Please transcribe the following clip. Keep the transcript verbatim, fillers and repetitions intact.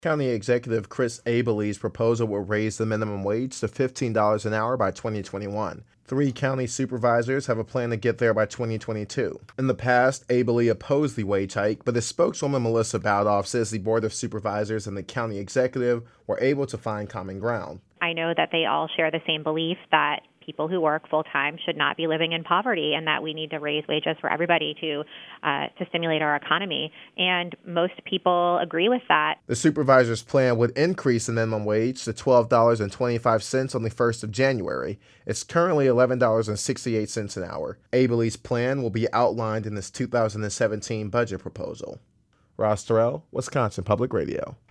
County Executive Chris Abelee's proposal will raise the minimum wage to fifteen dollars an hour by twenty twenty-one. Three county supervisors have a plan to get there by twenty twenty-two. In the past, Abelee opposed the wage hike, but his spokeswoman Melissa Bowdoff says the Board of Supervisors and the county executive were able to find common ground. I know that they all share the same belief that people who work full-time should not be living in poverty and that we need to raise wages for everybody to uh, to stimulate our economy. And most people agree with that. The supervisor's plan would increase the minimum wage to twelve dollars and twenty-five cents on the first of January. It's currently eleven dollars and sixty-eight cents an hour. Abelee's plan will be outlined in this two thousand seventeen budget proposal. Ross Terrell, Wisconsin Public Radio.